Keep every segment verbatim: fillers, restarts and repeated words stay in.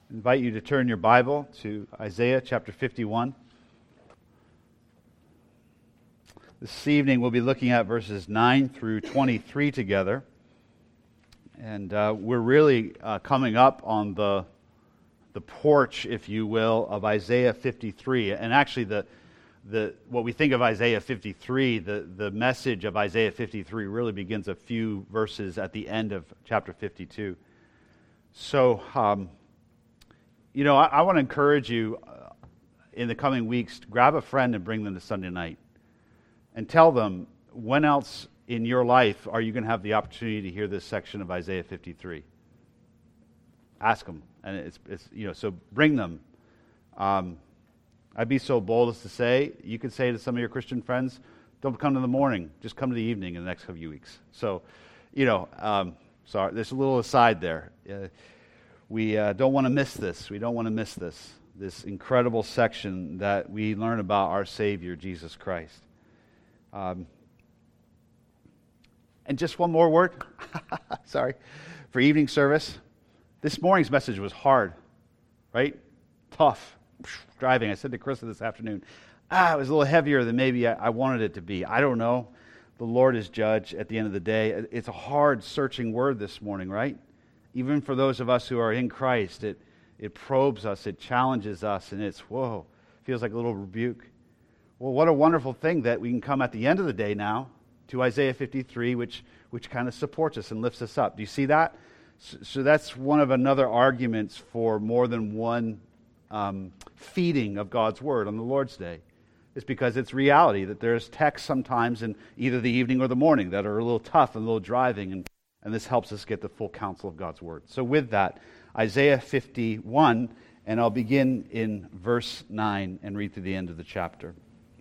I invite you to turn your Bible to Isaiah chapter fifty-one. This evening we'll be looking at verses nine through twenty-three together. And uh, we're really uh, coming up on the the porch, if you will, of Isaiah fifty-three. And actually the the what we think of Isaiah fifty-three, the, the message of Isaiah fifty-three really begins a few verses at the end of chapter fifty-two. So, um, you know, I, I want to encourage you uh, in the coming weeks to grab a friend and bring them to Sunday night and tell them, when else in your life are you going to have the opportunity to hear this section of Isaiah fifty-three? Ask them. And it's, it's you know, so bring them. Um, I'd be so bold as to say, you could say to some of your Christian friends, don't come in the morning, just come to the evening in the next few weeks. So, you know, um, sorry, there's a little aside there. Uh, we uh, don't want to miss this. We don't want to miss this, this incredible section that we learn about our Savior, Jesus Christ. Um, and just one more word, sorry, for evening service. This morning's message was hard, right? Tough. Driving. I said to Krista this afternoon, ah, it was a little heavier than maybe I, I wanted it to be. I don't know. The Lord is judge at the end of the day. It's a hard, searching word this morning, right? Even for those of us who are in Christ, it it probes us, it challenges us, and it's, whoa, feels like a little rebuke. Well, what a wonderful thing that we can come at the end of the day now to Isaiah fifty-three, which which kind of supports us and lifts us up. Do you see that? So, so that's one of another arguments for more than one Um, feeding of God's Word on the Lord's Day. It's because it's reality that there's texts sometimes in either the evening or the morning that are a little tough and a little driving, and, and this helps us get the full counsel of God's Word. So with that, Isaiah fifty-one, and I'll begin in verse nine and read to the end of the chapter.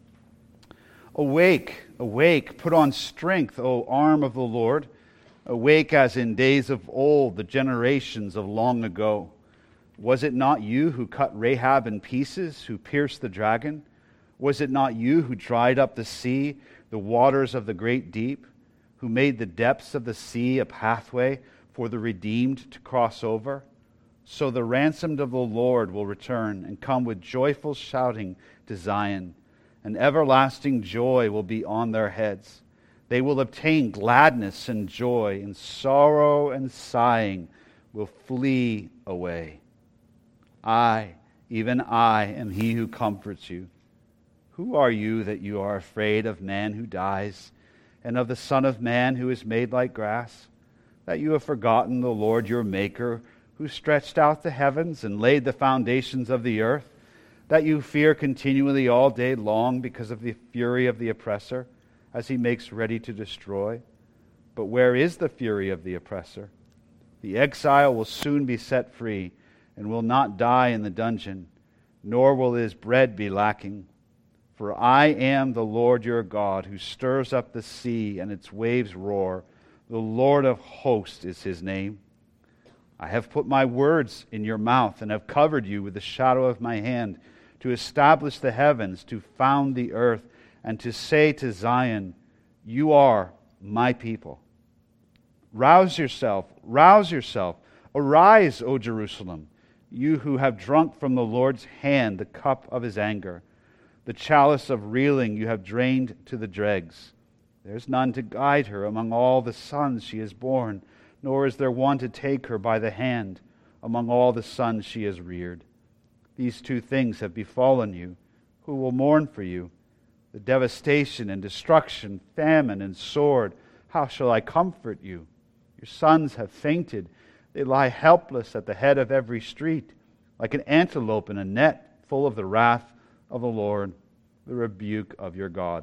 Awake, awake, put on strength, O arm of the Lord. Awake as in days of old, the generations of long ago. Was it not you who cut Rahab in pieces, who pierced the dragon? Was it not you who dried up the sea, the waters of the great deep, who made the depths of the sea a pathway for the redeemed to cross over? So the ransomed of the Lord will return and come with joyful shouting to Zion, and everlasting joy will be on their heads. They will obtain gladness and joy, and sorrow and sighing will flee away. I, even I, am he who comforts you. Who are you that you are afraid of man who dies, and of the Son of Man who is made like grass? That you have forgotten the Lord your Maker, who stretched out the heavens and laid the foundations of the earth? That you fear continually all day long because of the fury of the oppressor, as he makes ready to destroy? But where is the fury of the oppressor? The exile will soon be set free, and will not die in the dungeon, nor will his bread be lacking. For I am the Lord your God, who stirs up the sea and its waves roar. The Lord of hosts is his name. I have put my words in your mouth, and have covered you with the shadow of my hand, to establish the heavens, to found the earth, and to say to Zion, you are my people. Rouse yourself, rouse yourself. Arise, O Jerusalem, you who have drunk from the Lord's hand the cup of his anger. The chalice of reeling you have drained to the dregs. There is none to guide her among all the sons she has borne, nor is there one to take her by the hand among all the sons she has reared. These two things have befallen you. Who will mourn for you? The devastation and destruction, famine and sword. How shall I comfort you? Your sons have fainted. They lie helpless at the head of every street, like an antelope in a net, full of the wrath of the Lord, the rebuke of your God.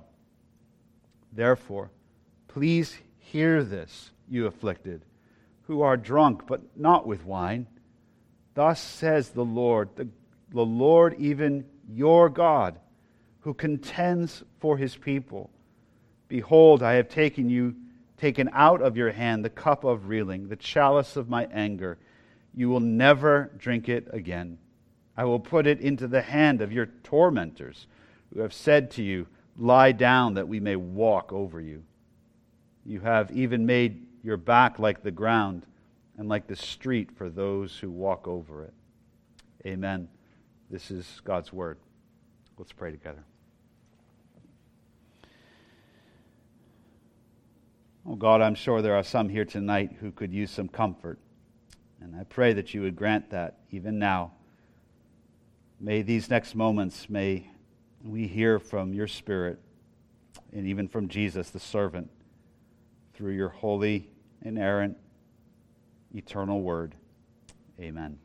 Therefore, please hear this, you afflicted, who are drunk, but not with wine. Thus says the Lord, the, the Lord, even your God, who contends for his people. Behold, I have taken you taken out of your hand the cup of reeling, the chalice of my anger. You will never drink it again. I will put it into the hand of your tormentors, who have said to you, lie down that we may walk over you. You have even made your back like the ground, and like the street for those who walk over it. Amen. This is God's word. Let's pray together. Oh God, I'm sure there are some here tonight who could use some comfort. And I pray that you would grant that even now. May these next moments, may we hear from your Spirit and even from Jesus, the servant, through your holy, inerrant, eternal word. Amen.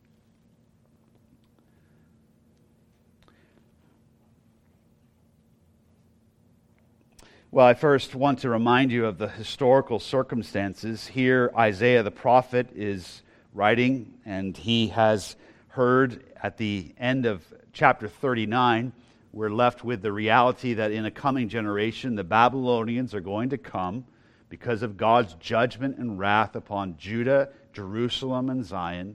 Well, I first want to remind you of the historical circumstances. Here, Isaiah the prophet is writing, and he has heard at the end of chapter thirty-nine, we're left with the reality that in a coming generation, the Babylonians are going to come because of God's judgment and wrath upon Judah, Jerusalem, and Zion.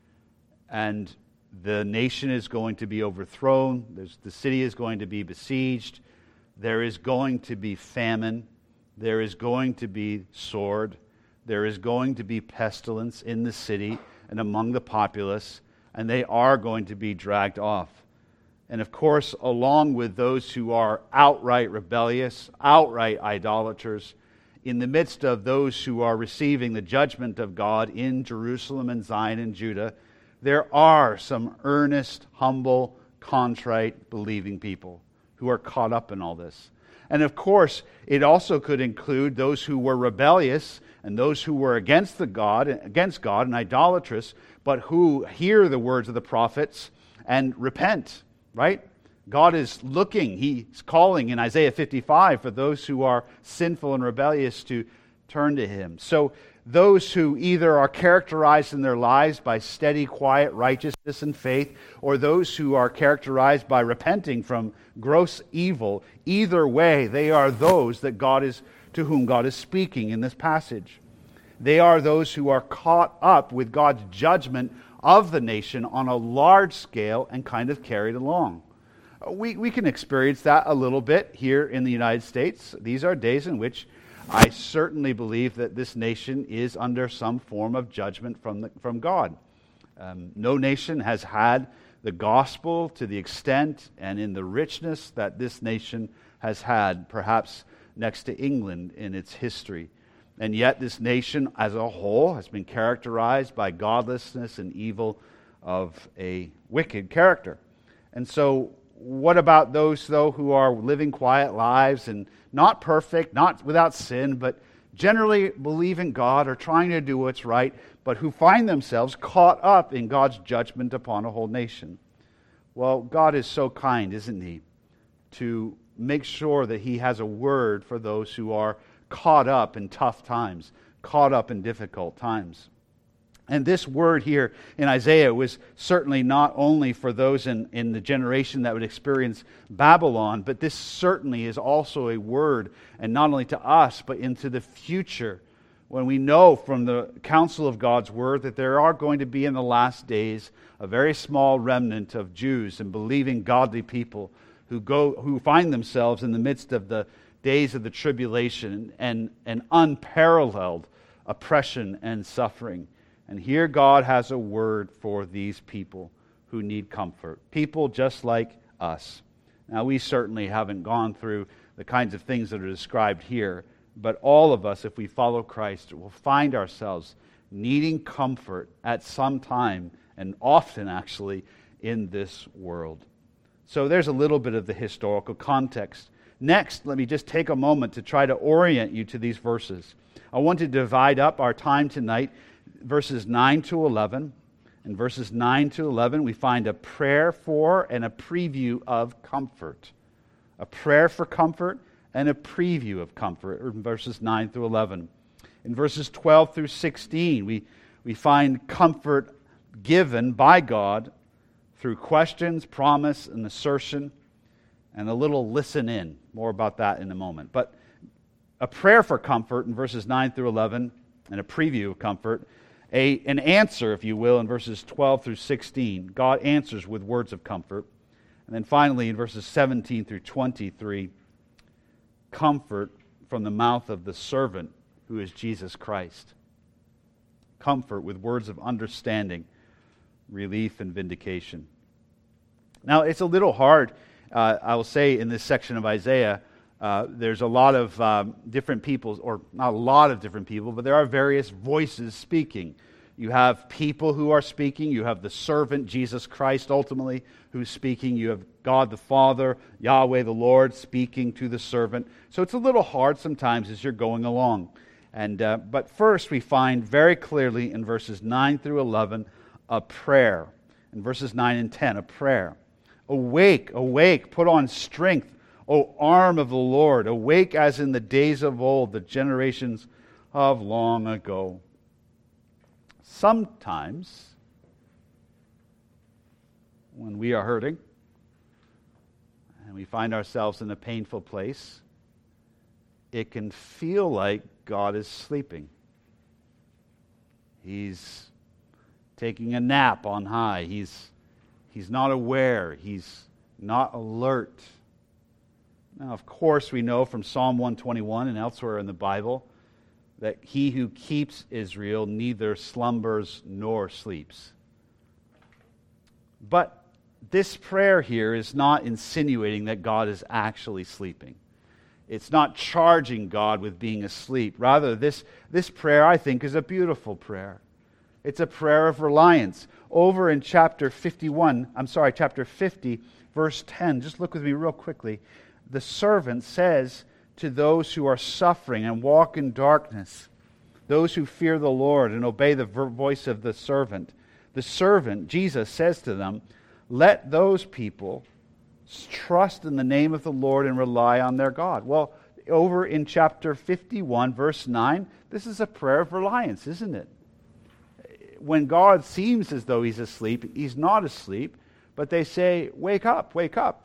And the nation is going to be overthrown. There's, the city is going to be besieged. There is going to be famine. There is going to be sword. There is going to be pestilence in the city and among the populace, and they are going to be dragged off. And of course, along with those who are outright rebellious, outright idolaters, in the midst of those who are receiving the judgment of God in Jerusalem and Zion and Judah, there are some earnest, humble, contrite, believing people who are caught up in all this. And of course, it also could include those who were rebellious and those who were against the God, against God and idolatrous, but who hear the words of the prophets and repent, right? God is looking, He's calling in Isaiah fifty-five for those who are sinful and rebellious to turn to Him. So those who either are characterized in their lives by steady, quiet righteousness and faith, or those who are characterized by repenting from gross evil, either way, they are those that God is to whom God is speaking in this passage. They are those who are caught up with God's judgment of the nation on a large scale and kind of carried along. We, we can experience that a little bit here in the United States. These are days in which I certainly believe that this nation is under some form of judgment from, the, from God. Um, no nation has had the gospel to the extent and in the richness that this nation has had, perhaps next to England in its history. And yet this nation as a whole has been characterized by godlessness and evil of a wicked character. And so what about those, though, who are living quiet lives and not perfect, not without sin, but generally believe in God or trying to do what's right, but who find themselves caught up in God's judgment upon a whole nation? Well, God is so kind, isn't He, to make sure that He has a word for those who are caught up in tough times, caught up in difficult times. And this word here in Isaiah was certainly not only for those in, in the generation that would experience Babylon, but this certainly is also a word, and not only to us, but into the future, when we know from the counsel of God's word that there are going to be in the last days a very small remnant of Jews and believing godly people who go who find themselves in the midst of the days of the tribulation and, and unparalleled oppression and suffering. And here God has a word for these people who need comfort. People just like us. Now, we certainly haven't gone through the kinds of things that are described here, but all of us, if we follow Christ, will find ourselves needing comfort at some time, and often actually, in this world. So there's a little bit of the historical context. Next, let me just take a moment to try to orient you to these verses. I want to divide up our time tonight. Verses nine to eleven. In verses nine to eleven, we find a prayer for and a preview of comfort. A prayer for comfort and a preview of comfort in verses nine through eleven. In verses twelve through sixteen, we, we find comfort given by God through questions, promise, and assertion, and a little listen in. More about that in a moment. But a prayer for comfort in verses nine through eleven, and a preview of comfort. A, an answer, if you will, in verses twelve through sixteen. God answers with words of comfort. And then finally, in verses seventeen through twenty-three, comfort from the mouth of the servant who is Jesus Christ. Comfort with words of understanding relief and vindication. Now, it's a little hard, uh, I will say, in this section of Isaiah. Uh, there's a lot of um, different people, or not a lot of different people, but there are various voices speaking. You have people who are speaking. You have the servant, Jesus Christ, ultimately, who's speaking. You have God the Father, Yahweh the Lord, speaking to the servant. So it's a little hard sometimes as you're going along. And uh, but first, we find very clearly in verses nine through eleven a prayer. In verses nine and ten, a prayer. Awake, awake, put on strength, O arm of the Lord. Awake as in the days of old, the generations of long ago. Sometimes, when we are hurting and we find ourselves in a painful place, it can feel like God is sleeping. He's taking a nap on high. He's, he's not aware. He's not alert. Now, of course, we know from Psalm one twenty-one and elsewhere in the Bible that he who keeps Israel neither slumbers nor sleeps. But this prayer here is not insinuating that God is actually sleeping. It's not charging God with being asleep. Rather, this, this prayer, I think, is a beautiful prayer. It's a prayer of reliance. Over in chapter fifty-one, I'm sorry, chapter fifty, verse ten, just look with me real quickly. The servant says to those who are suffering and walk in darkness, those who fear the Lord and obey the voice of the servant, the servant, Jesus, says to them, let those people trust in the name of the Lord and rely on their God. Well, over in chapter fifty-one, verse nine, this is a prayer of reliance, isn't it? When God seems as though he's asleep, he's not asleep, but they say, wake up, wake up.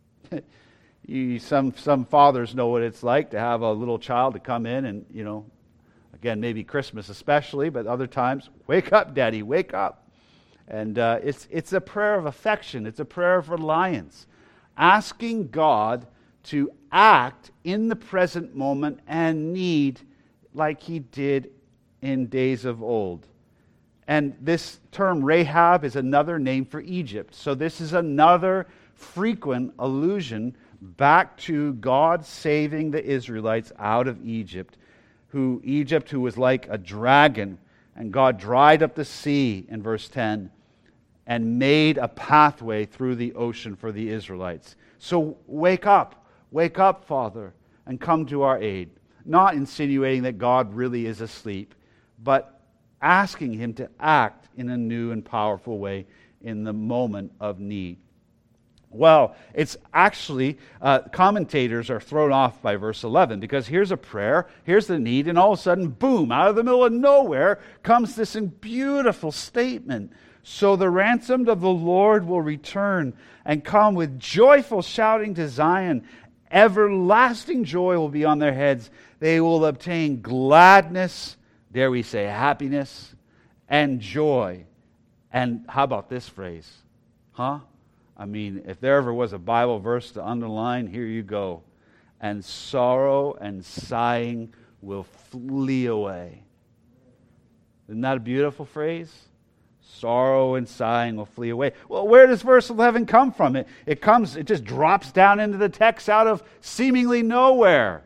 You, some some fathers know what it's like to have a little child to come in and, you know, again, maybe Christmas especially, but other times, wake up, Daddy, wake up. And uh, it's it's a prayer of affection. It's a prayer of reliance, asking God to act in the present moment and need like he did in days of old. And this term Rahab is another name for Egypt. So this is another frequent allusion back to God saving the Israelites out of Egypt, who Egypt who was like a dragon, and God dried up the sea in verse ten and made a pathway through the ocean for the Israelites. So wake up, wake up, Father, and come to our aid. Not insinuating that God really is asleep, but asking him to act in a new and powerful way in the moment of need. Well, it's actually, uh, commentators are thrown off by verse eleven, because here's a prayer, here's the need, and all of a sudden, boom, out of the middle of nowhere comes this beautiful statement. So the ransomed of the Lord will return and come with joyful shouting to Zion. Everlasting joy will be on their heads. They will obtain gladness, dare we say happiness, and joy. And how about this phrase? Huh? I mean, if there ever was a Bible verse to underline, here you go. And sorrow and sighing will flee away. Isn't that a beautiful phrase? Sorrow and sighing will flee away. Well, where does verse eleven come from? It, it comes, it just drops down into the text out of seemingly nowhere.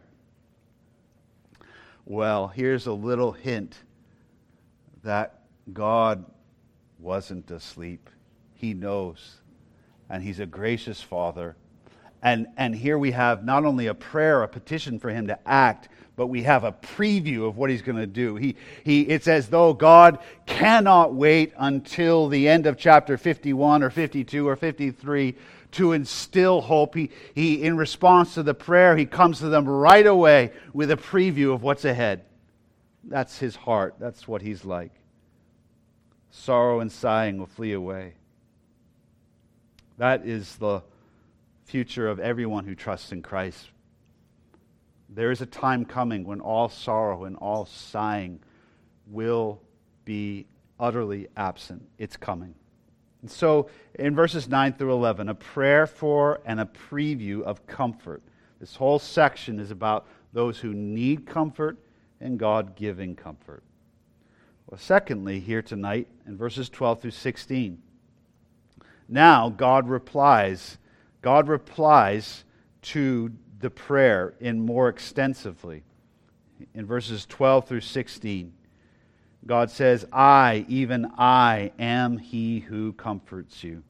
Well, here's a little hint that God wasn't asleep. He knows. And he's a gracious Father. And, and here we have not only a prayer, a petition for him to act, but we have a preview of what he's going to do. He, he, it's as though God cannot wait until the end of chapter fifty-one or fifty-two or fifty-three to instill hope. He, he, in response to the prayer, he comes to them right away with a preview of what's ahead. That's his heart. That's what he's like. Sorrow and sighing will flee away. That is the future of everyone who trusts in Christ. There is a time coming when all sorrow and all sighing will be utterly absent. It's coming. And so in verses nine through eleven, a prayer for and a preview of comfort. This whole section is about those who need comfort and God giving comfort. Well, secondly, here tonight in verses twelve through sixteen, now God replies. God replies to the prayer in more extensively. In verses twelve through sixteen, God says, I, even I, am he who comforts you.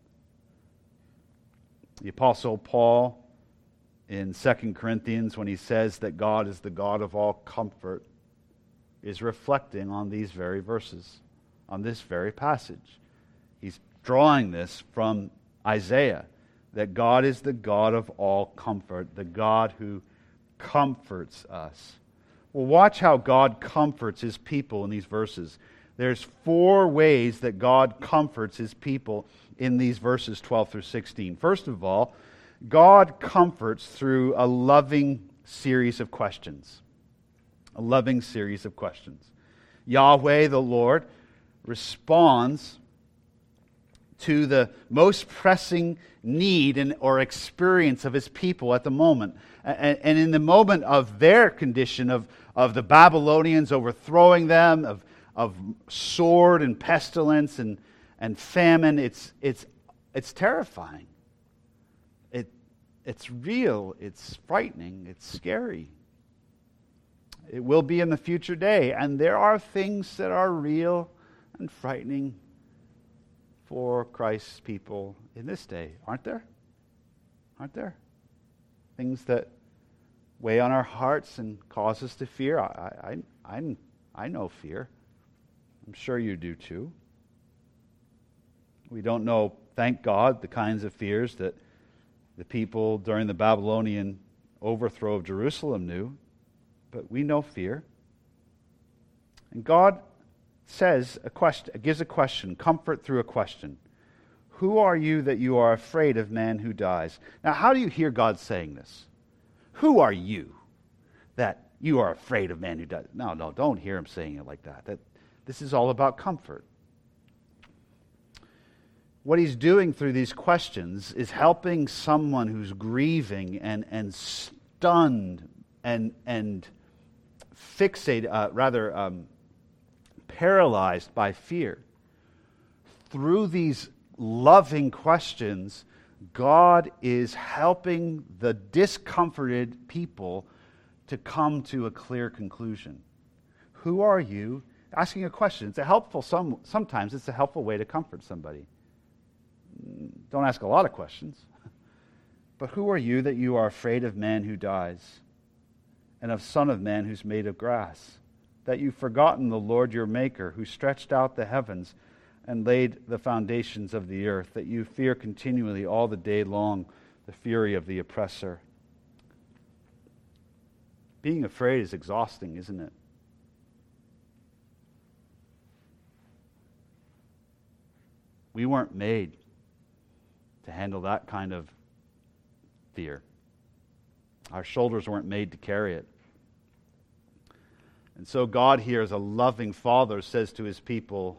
The Apostle Paul in Second Corinthians, when he says that God is the God of all comfort, is reflecting on these very verses, on this very passage. He's drawing this from Isaiah, that God is the God of all comfort, the God who comforts us. Well, watch how God comforts his people in these verses. There's four ways that God comforts his people in these verses twelve through sixteen. First of all, God comforts through a loving series of questions. A loving series of questions. Yahweh, the Lord, responds to the most pressing need and, or experience of his people at the moment. And, and in the moment of their condition, of, of the Babylonians overthrowing them, of, of sword and pestilence and, and famine, it's, it's, it's terrifying. It, it's real, it's frightening, it's scary. It will be in the future day, and there are things that are real and frightening for Christ's people in this day, aren't there? Aren't there? Things that weigh on our hearts and cause us to fear. I, I, I, I know fear. I'm sure you do too. We don't know, thank God, the kinds of fears that the people during the Babylonian overthrow of Jerusalem knew, but we know fear. And God says a question, gives a question, comfort through a question. Who are you that you are afraid of man who dies? Now, how do you hear God saying this? Who are you that you are afraid of man who dies? No, no, don't hear him saying it like that. That this is all about comfort. What he's doing through these questions is helping someone who's grieving and, and stunned and and fixated, uh, rather um, paralyzed by fear. Through these loving questions, God is helping the discomforted people to come to a clear conclusion. Who are you? Asking a question. It's a helpful, some, sometimes it's a helpful way to comfort somebody. Don't ask a lot of questions. But who are you that you are afraid of man who dies, and of son of man who's made of grass? That you've forgotten the Lord your Maker, who stretched out the heavens and laid the foundations of the earth, that you fear continually all the day long the fury of the oppressor. Being afraid is exhausting, isn't it? We weren't made to handle that kind of fear. Our shoulders weren't made to carry it. And so God here, as a loving Father, says to his people,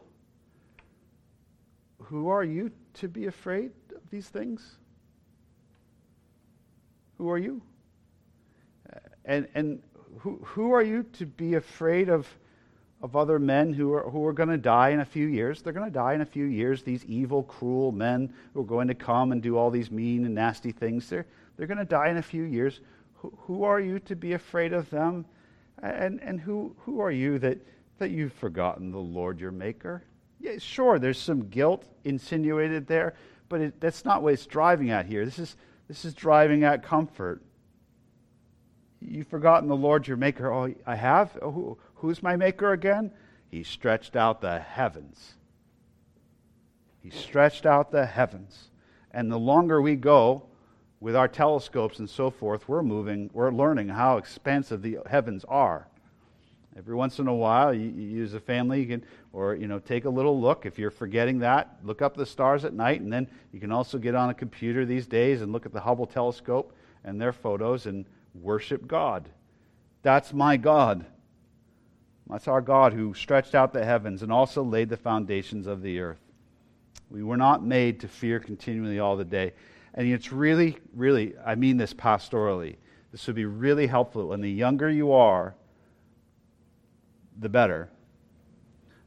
who are you to be afraid of these things? Who are you? And and who who are you to be afraid of of other men who are who are going to die in a few years? They're going to die in a few years. These evil, cruel men who are going to come and do all these mean and nasty things. They're they're going to die in a few years. Who, who are you to be afraid of them? And and who who are you that, that you've forgotten the Lord your Maker? Yeah, sure, there's some guilt insinuated there, but it, that's not what it's driving at here. This is this is driving at comfort. You've forgotten the Lord your Maker. Oh, I have? Oh, who, who's my Maker again? He stretched out the heavens. He stretched out the heavens. And the longer we go with our telescopes and so forth, we're moving, we're learning how expansive the heavens are. Every once in a while, you, you use a family, you can, or you know, take a little look. If you're forgetting that, look up the stars at night, and then you can also get on a computer these days and look at the Hubble telescope and their photos and worship God. That's my God. That's our God who stretched out the heavens and also laid the foundations of the earth. We were not made to fear continually all the day. And it's really, really, I mean this pastorally. This would be really helpful. And the younger you are, the better.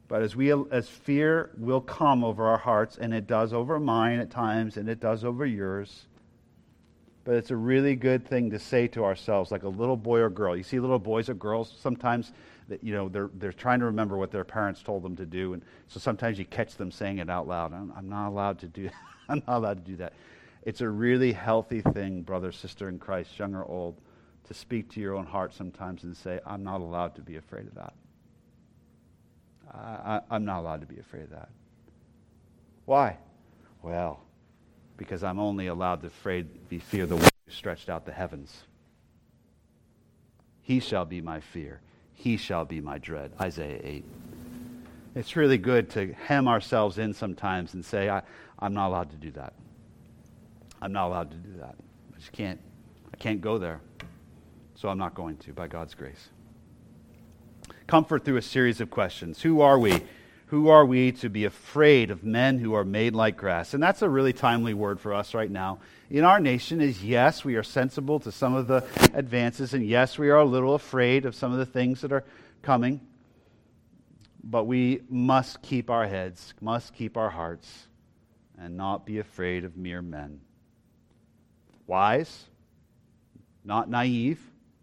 But as we as fear will come over our hearts, and it does over mine at times, and it does over yours, but it's a really good thing to say to ourselves, like a little boy or girl. You see little boys or girls, sometimes that you know they're they're trying to remember what their parents told them to do, and so sometimes you catch them saying it out loud. I'm, I'm not allowed to do I'm not allowed to do that. It's a really healthy thing, brother, sister in Christ, young or old, to speak to your own heart sometimes and say, I'm not allowed to be afraid of that. I, I, I'm not allowed to be afraid of that. Why? Well, because I'm only allowed to afraid, be fear the one who stretched out the heavens. He shall be my fear. He shall be my dread. Isaiah eight. It's really good to hem ourselves in sometimes and say, I, I'm not allowed to do that. I'm not allowed to do that. I just can't. I can't go there. So I'm not going to, by God's grace. Comfort through a series of questions. Who are we? Who are we to be afraid of men who are made like grass? And that's a really timely word for us right now. In our nation is, yes, we are sensible to some of the advances, and yes, we are a little afraid of some of the things that are coming. But we must keep our heads, must keep our hearts, and not be afraid of mere men. Wise, not naive,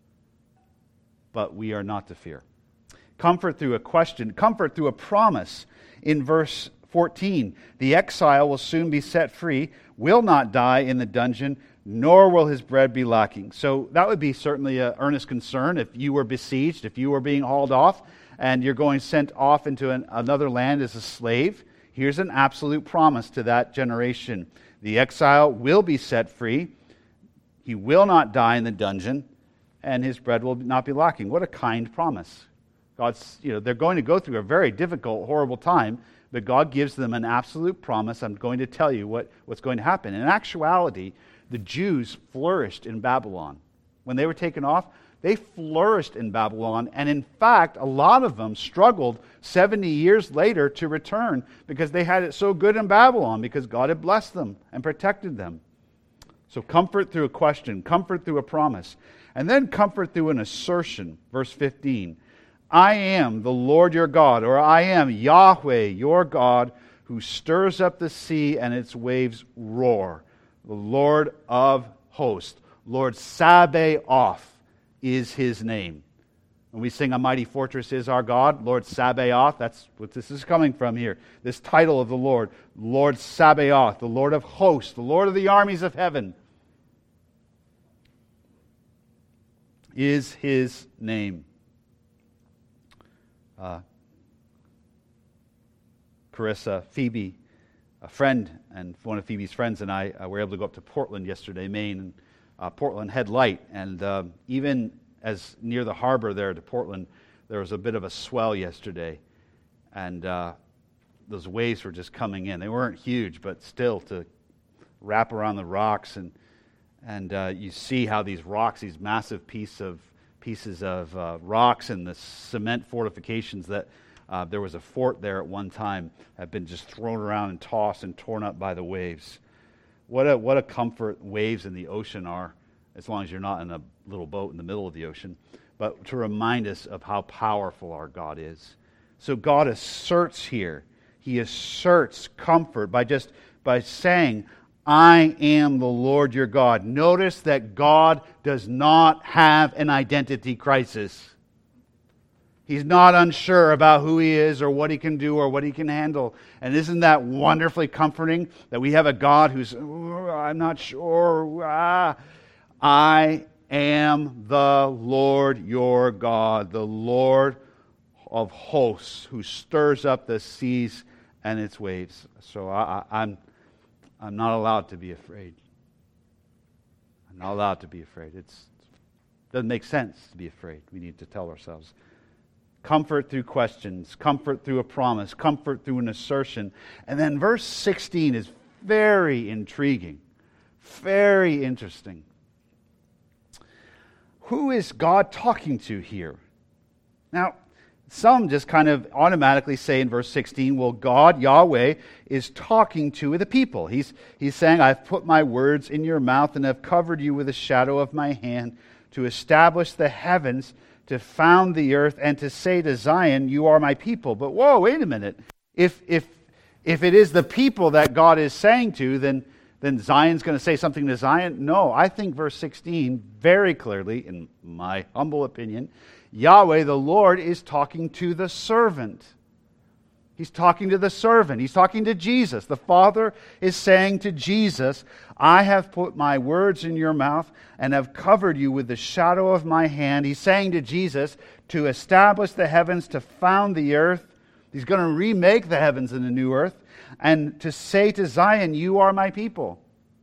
but we are not to fear. Comfort through a question, comfort through a promise. In verse fourteen, the exile will soon be set free, will not die in the dungeon, nor will his bread be lacking. So that would be certainly an earnest concern if you were besieged, if you were being hauled off, and you're going sent off into an, another land as a slave. Here's an absolute promise to that generation. The exile will be set free. He will not die in the dungeon, and his bread will not be lacking. What a kind promise. God's, you know, they're going to go through a very difficult, horrible time, but God gives them an absolute promise. I'm going to tell you what, what's going to happen. In actuality, the Jews flourished in Babylon. When they were taken off, they flourished in Babylon, and in fact, a lot of them struggled seventy years later to return because they had it so good in Babylon, because God had blessed them and protected them. So comfort through a question, comfort through a promise, and then comfort through an assertion. Verse fifteen, I am the Lord your God, or I am Yahweh your God, who stirs up the sea and its waves roar. The Lord of hosts, Lord Sabaoth is his name. When we sing A Mighty Fortress is Our God, Lord Sabaoth, that's what this is coming from here. This title of the Lord, Lord Sabaoth, the Lord of hosts, the Lord of the armies of heaven, is his name. Uh, Carissa, Phoebe, a friend, and one of Phoebe's friends and I uh, were able to go up to Portland yesterday, Maine, and uh, Portland had light, and uh, even as near the harbor there to Portland, there was a bit of a swell yesterday, and uh, those waves were just coming in. They weren't huge, but still to wrap around the rocks, and and uh, you see how these rocks, these massive piece of pieces of uh, rocks and the cement fortifications that uh, there was a fort there at one time have been just thrown around and tossed and torn up by the waves. What a what a comfort waves in the ocean are, as long as you're not in a little boat in the middle of the ocean, but to remind us of how powerful our God is. So God asserts here, he asserts comfort by just by saying, I am the Lord your God. Notice that God does not have an identity crisis. He's not unsure about who he is or what he can do or what he can handle. And isn't that wonderfully comforting that we have a God who's, I'm not sure. Ah, I am the Lord your God, the Lord of hosts, who stirs up the seas and its waves. So I, I, I'm I'm not allowed to be afraid. I'm not allowed to be afraid. It doesn't make sense to be afraid. We need to tell ourselves. Comfort through questions, comfort through a promise, comfort through an assertion. And then verse sixteen is very intriguing, very interesting. Who is God talking to here? Now, some just kind of automatically say in verse sixteen, well, God, Yahweh, is talking to the people. He's, he's saying, I've put my words in your mouth and have covered you with the shadow of my hand to establish the heavens to found the earth, and to say to Zion, you are my people. But whoa, wait a minute. If if if it is the people that God is saying to, then then Zion's going to say something to Zion? No, I think verse sixteen very clearly, in my humble opinion, Yahweh the Lord is talking to the servant. He's talking to the servant. He's talking to Jesus. The Father is saying to Jesus, I have put my words in your mouth and have covered you with the shadow of my hand. He's saying to Jesus to establish the heavens, to found the earth. He's going to remake the heavens and the new earth. And to say to Zion, you are my people.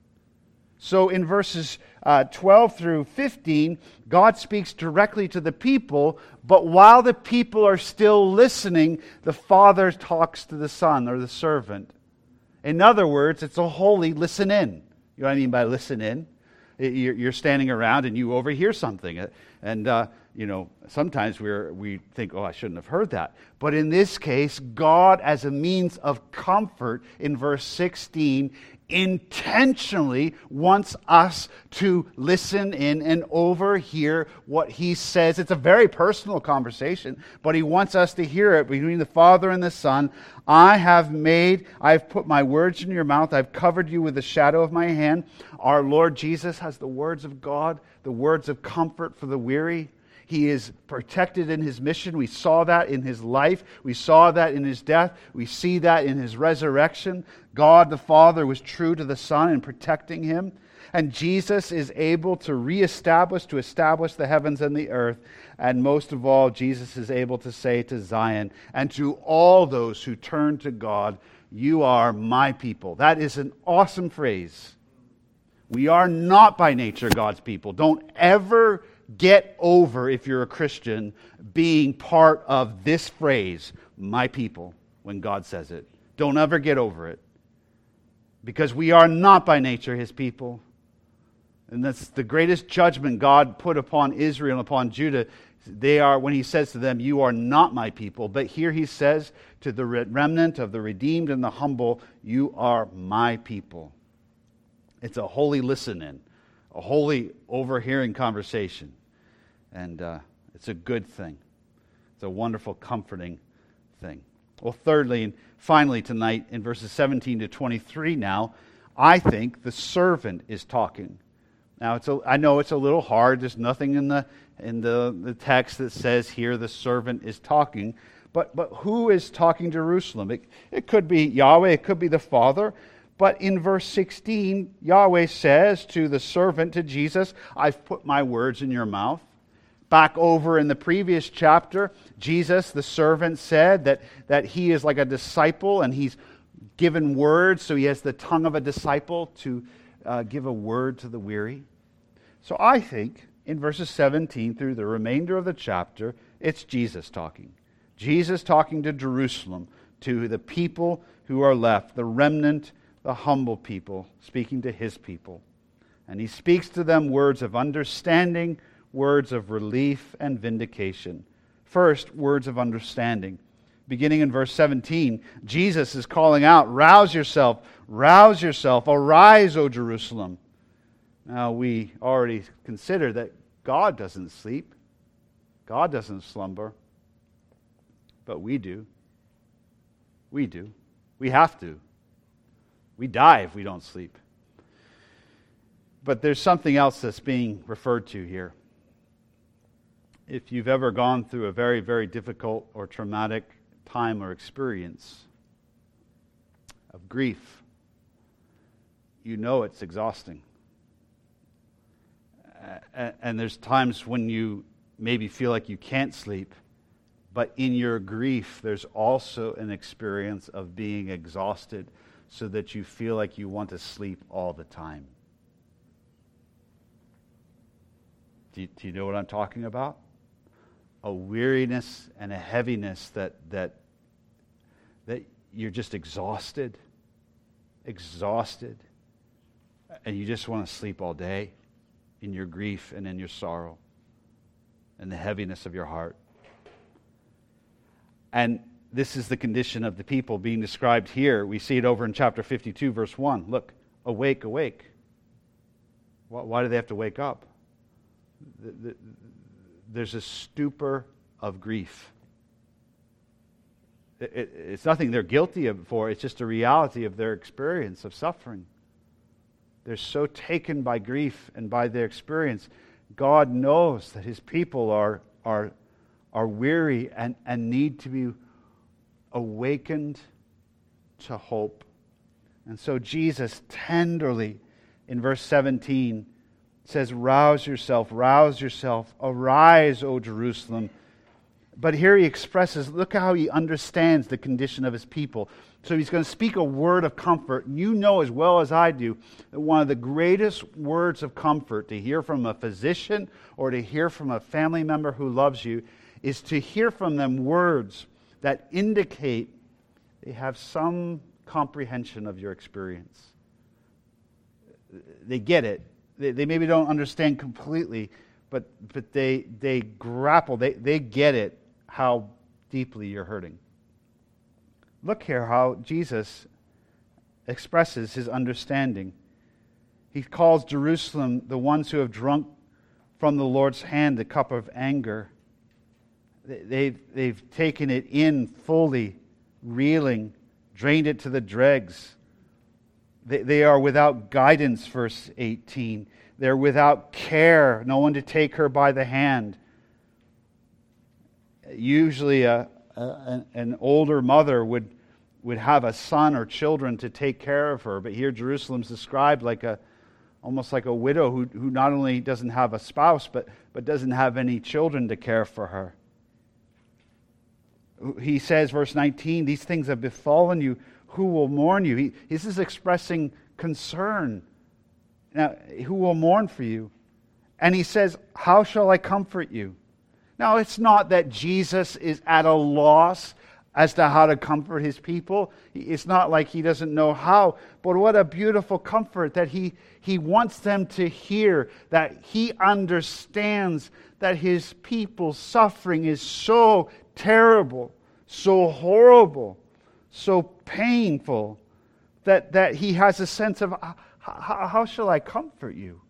So in verses uh, twelve through fifteen, God speaks directly to the people, but while the people are still listening, the Father talks to the Son or the servant. In other words, it's a holy listen in. You know what I mean by listen in? You're standing around and you overhear something. And, uh, you know, sometimes we're, we think, oh, I shouldn't have heard that. But in this case, God, as a means of comfort, in verse sixteen, intentionally wants us to listen in and overhear what He says. It's a very personal conversation, but He wants us to hear it between the Father and the Son. I have made, I've put my words in your mouth, I've covered you with the shadow of my hand. Our Lord Jesus has the words of God, the words of comfort for the weary. He is protected in His mission. We saw that in His life. We saw that in His death. We see that in His resurrection. God the Father was true to the Son in protecting Him. And Jesus is able to reestablish, to establish the heavens and the earth. And most of all, Jesus is able to say to Zion and to all those who turn to God, you are my people. That is an awesome phrase. We are not by nature God's people. Don't ever get over, if you're a Christian, being part of this phrase, my people, when God says it. Don't ever get over it. Because we are not by nature His people. And that's the greatest judgment God put upon Israel and upon Judah. They are, when He says to them, you are not my people. But here He says to the remnant of the redeemed and the humble, you are my people. It's a holy listen-in, a holy overhearing conversation. And uh, it's a good thing. It's a wonderful, comforting thing. Well, thirdly and finally tonight, in verses seventeen to twenty-three now, I think the servant is talking. Now, it's a, I know it's a little hard. There's nothing in the in the, the text that says here the servant is talking. But but who is talking to Jerusalem? It, it could be Yahweh. It could be the Father. But in verse sixteen, Yahweh says to the servant, to Jesus, I've put my words in your mouth. Back over in the previous chapter, Jesus, the servant, said that, that he is like a disciple and he's given words, so he has the tongue of a disciple to uh, give a word to the weary. So I think in verses seventeen through the remainder of the chapter, it's Jesus talking. Jesus talking to Jerusalem, to the people who are left, the remnant, the humble people, speaking to His people. And He speaks to them words of understanding, words of relief and vindication. First, words of understanding. Beginning in verse seventeen, Jesus is calling out, rouse yourself, rouse yourself, arise, O Jerusalem. Now, we already considered that God doesn't sleep. God doesn't slumber. But we do. We do. We have to. We die if we don't sleep. But there's something else that's being referred to here. If you've ever gone through a very, very difficult or traumatic time or experience of grief, you know it's exhausting. And there's times when you maybe feel like you can't sleep, but in your grief, there's also an experience of being exhausted so that you feel like you want to sleep all the time. Do you, do you know what I'm talking about? A weariness and a heaviness that that that you're just exhausted, exhausted, and you just want to sleep all day in your grief and in your sorrow and the heaviness of your heart. And this is the condition of the people being described here. We see it over in chapter fifty-two, verse one. Look, awake, awake. Why do they have to wake up? there's a stupor of grief. It, it, it's nothing they're guilty of for, it's just a reality of their experience of suffering. They're so taken by grief and by their experience. God knows that his people are, are, are weary and, and need to be awakened to hope. And so Jesus tenderly, in verse seventeen, says, rouse yourself, rouse yourself, arise, O Jerusalem. But here he expresses, look how he understands the condition of his people. So he's going to speak a word of comfort. And you know as well as I do that one of the greatest words of comfort to hear from a physician or to hear from a family member who loves you is to hear from them words that indicate they have some comprehension of your experience. They get it. They, they maybe don't understand completely, but but they they grapple. They they get it, how deeply you're hurting. Look here how Jesus expresses his understanding. He calls Jerusalem the ones who have drunk from the Lord's hand the cup of anger. They've, they've taken it in fully, reeling, drained it to the dregs. They, they are without guidance, verse eighteen. They're without care, no one to take her by the hand. Usually a, a, an older mother would, would have a son or children to take care of her, but here Jerusalem's described like a almost like a widow who, who not only doesn't have a spouse, but, but doesn't have any children to care for her. He says, verse nineteen, these things have befallen you. Who will mourn you? He, this is expressing concern. Now, who will mourn for you? And he says, how shall I comfort you? Now, it's not that Jesus is at a loss as to how to comfort his people. It's not like he doesn't know how. But what a beautiful comfort that he, he wants them to hear, that he understands that his people's suffering is so terrible, so horrible, so painful, that, that he has a sense of, how, how shall I comfort you?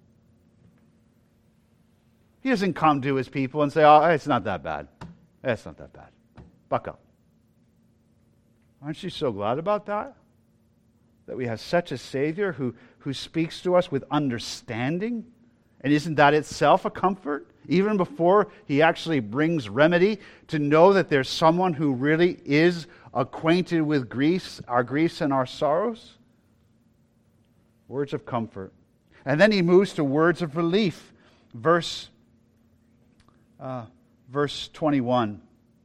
He doesn't come to his people and say, oh, it's not that bad. It's not that bad. Buck up. Aren't you so glad about that? That we have such a Savior who, who speaks to us with understanding? And isn't that itself a comfort? Even before he actually brings remedy, to know that there's someone who really is acquainted with griefs, our griefs and our sorrows? Words of comfort. And then he moves to words of relief. Verse, uh, verse twenty-one.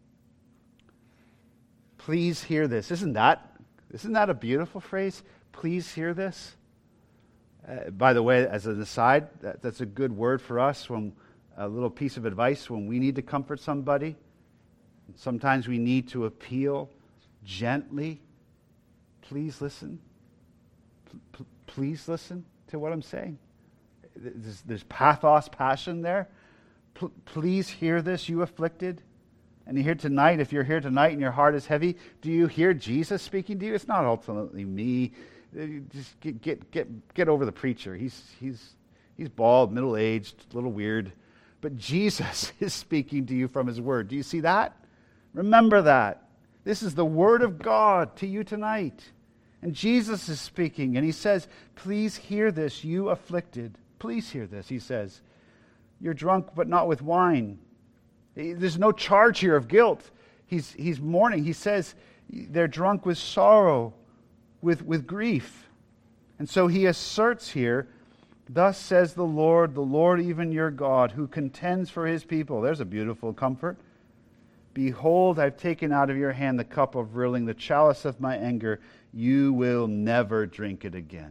Please hear this. Isn't that, isn't that a beautiful phrase? Please hear this. Uh, by the way, as an aside, that, that's a good word for us, when a little piece of advice when we need to comfort somebody. Sometimes we need to appeal gently. Please listen. P- p- please listen to what I'm saying. There's, there's pathos, passion there. P- please hear this, you afflicted. And here tonight, if you're here tonight and your heart is heavy, do you hear Jesus speaking to you? It's not ultimately me. Just get get get, get over the preacher. He's he's he's bald, middle-aged, a little weird. But Jesus is speaking to you from his word. Do you see that? Remember that. This is the word of God to you tonight. And Jesus is speaking, and he says, please hear this, you afflicted. Please hear this, he says. You're drunk, but not with wine. There's no charge here of guilt. He's, he's mourning. He says they're drunk with sorrow, with, with grief. And so he asserts here, thus says the Lord, the Lord even your God, who contends for his people. There's a beautiful comfort. Behold, I've taken out of your hand the cup of reeling, the chalice of my anger. You will never drink it again.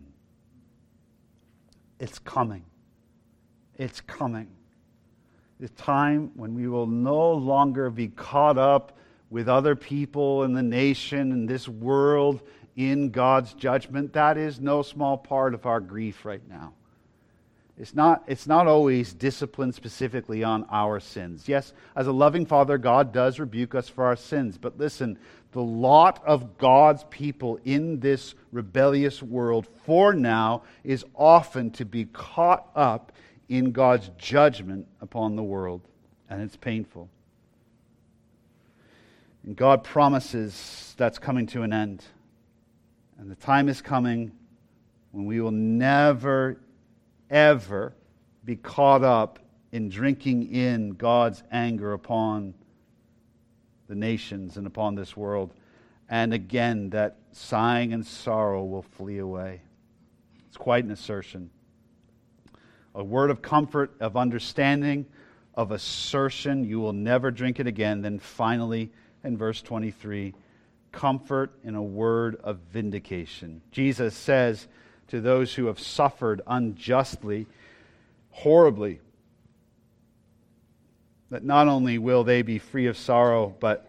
It's coming. It's coming. The time when we will no longer be caught up with other people in the nation and this world in God's judgment. That is no small part of our grief right now. It's not, it's not always discipline specifically on our sins. Yes, as a loving Father, God does rebuke us for our sins. But listen, the lot of God's people in this rebellious world for now is often to be caught up in God's judgment upon the world. and it's painful. And God promises that's coming to an end. And the time is coming when we will never, ever be caught up in drinking in God's anger upon the nations and upon this world. And again, that sighing and sorrow will flee away. It's quite an assertion. A word of comfort, of understanding, of assertion. You will never drink it again. Then finally, in verse twenty-three, comfort in a word of vindication. Jesus says to those who have suffered unjustly, horribly, that not only will they be free of sorrow, but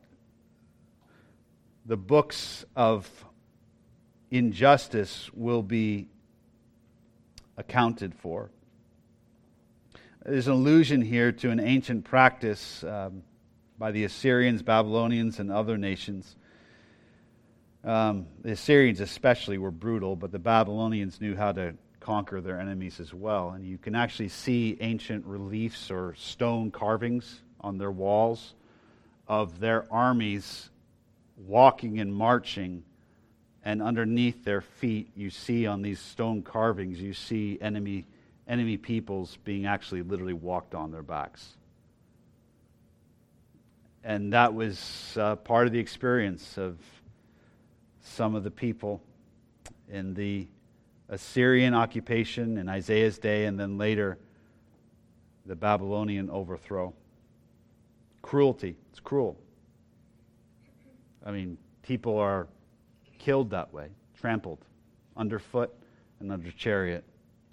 the books of injustice will be accounted for. There's an allusion here to an ancient practice um, by the Assyrians, Babylonians, and other nations. Um, the Assyrians especially were brutal, but the Babylonians knew how to conquer their enemies as well. And you can actually see ancient reliefs or stone carvings on their walls of their armies walking and marching, and underneath their feet you see on these stone carvings, you see enemy enemy peoples being actually literally walked on their backs. And that was uh, part of the experience of some of the people in the Assyrian occupation in Isaiah's day, and then later the Babylonian overthrow. Cruelty. It's cruel. I mean, people are killed that way, trampled underfoot and under chariot.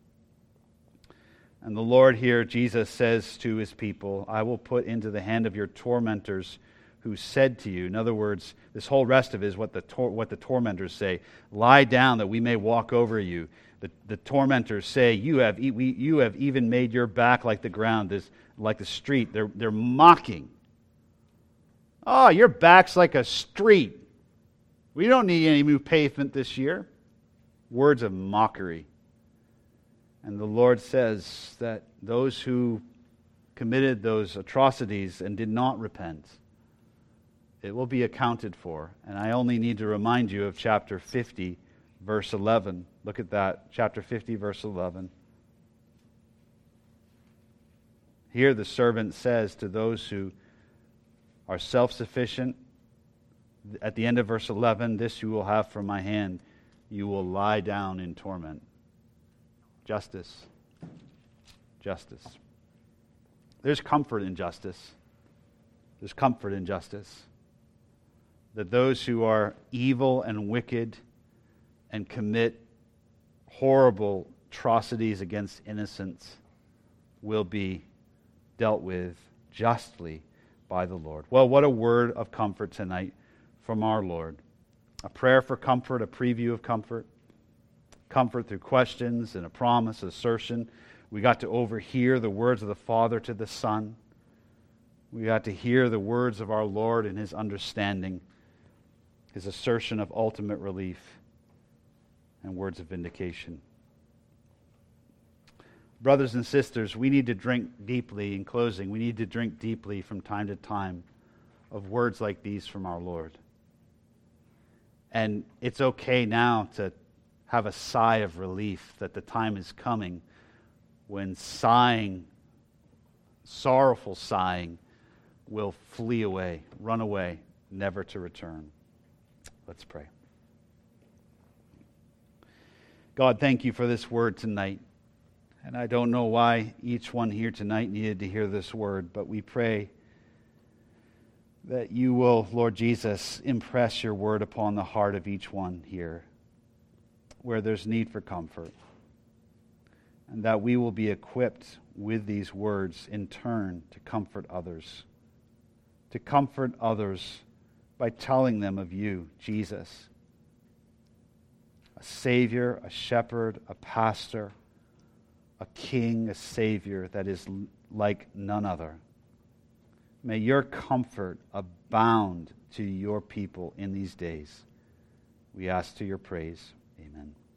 And the Lord here, Jesus says to his people, I will put into the hand of your tormentors who said to you. In other words, this whole rest of it is what the tor- what the tormentors say. Lie down that we may walk over you. The, the tormentors say, you have e- we, you have even made your back like the ground, this, like the street. They're, they're mocking. Oh, your back's like a street. We don't need any new pavement this year. Words of mockery. And the Lord says that those who committed those atrocities and did not repent, it will be accounted for. And I only need to remind you of chapter fifty, verse eleven. Look at that, chapter fifty, verse eleven. Here the servant says to those who are self-sufficient, at the end of verse eleven, this you will have from my hand. You will lie down in torment. Justice. Justice. There's comfort in justice. There's comfort in justice. That those who are evil and wicked and commit horrible atrocities against innocents will be dealt with justly by the Lord. Well, what a word of comfort tonight from our Lord. A prayer for comfort, a preview of comfort. Comfort through questions and a promise, assertion. We got to overhear the words of the Father to the Son. We got to hear the words of our Lord and his understanding, his assertion of ultimate relief, and words of vindication. Brothers and sisters, we need to drink deeply, in closing, we need to drink deeply from time to time of words like these from our Lord. And it's okay now to have a sigh of relief that the time is coming when sighing, sorrowful sighing, will flee away, run away, never to return. Let's pray. God, thank you for this word tonight. And I don't know why each one here tonight needed to hear this word, but we pray that you will, Lord Jesus, impress your word upon the heart of each one here, where there's need for comfort, and that we will be equipped with these words in turn to comfort others, to comfort others by telling them of you, Jesus, a Savior, a shepherd, a pastor, a king, a Savior that is like none other. May your comfort abound to your people in these days. We ask to your praise. Amen.